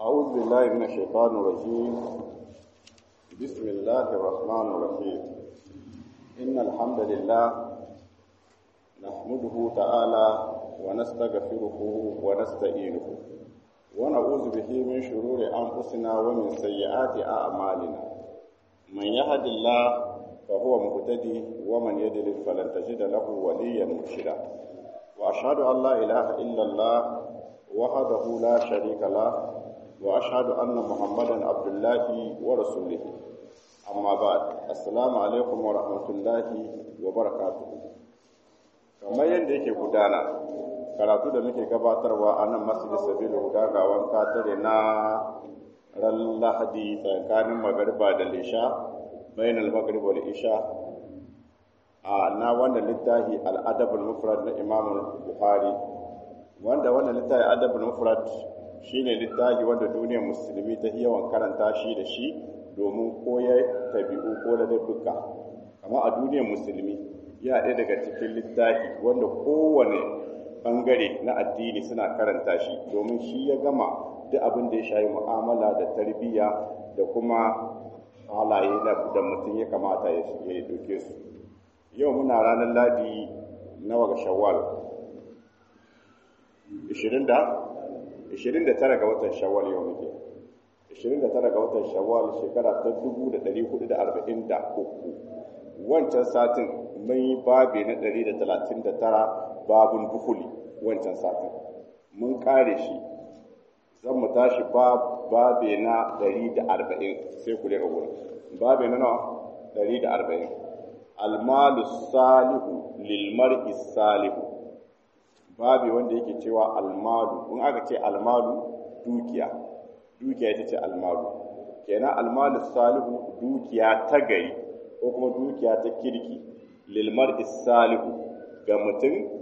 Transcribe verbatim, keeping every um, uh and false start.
أعوذ بالله من الشيطان الرجيم. بسم الله الرحمن الرحيم. إن الحمد لله نحمده تعالى ونستغفره ونستعينه ونعوذ به من شرور أنفسنا ومن سيئات أعمالنا. من يهد الله فهو مهتدي ومن يضلل فلن تجد له وليا مرشدا. وأشهد أن لا إله إلا الله وحده لا شريك له وأشهد أن محمدا عبد الله ورسوله. أما بعد، السلام عليكم ورحمة الله وبركاته. kamar yadda yake gudana karatu da muke gabatarwa a nan masjid sabilu huda ga wanka tare na ran lahadi tsakanin magariba da lisha bainal maghrib wal isha a na wannan littafi al-adab al-mufrad na Imam Bukhari, wanda wannan littafi adab al-mufrad shine littafi wanda duniyar musulmi ta yawan karanta shi da shi domin koyar tabi'u ko da dabbuka. Amma a duniyar musulmi ya ɗaya daga cikin littafi wanda kowane bangare na addini suna karanta shi domin shi ya gama duk abin da ya shayi mu'amala da tarbiyya da kuma halaye da mutum ya kamata ya doke su. Yau muna ranar ladi nawa ga shawwal ishirin da tara ga watan shawwal yau muke ishirin da tara ga watan shawwal shekara ta dubu da ɗari hudu da arba'in da uku. Wancan satin mun yi babi na ɗari da talatin da tara babun dukuli. Wancan satin mun kare shi, zan mu tashi babi na ɗari da arba'in. Sai ku daga wurin babi na nawa ɗari da arba'in. Almalu salihu lil mar'i salihu. Babi wanda yake cewa almalu, in aka ce almalu dukiya, dukiya ita ce almalu. Kenan almalu salihu dukiya ta gari ko kuma dukiya ta kirki lil mar'i salihu ga mutum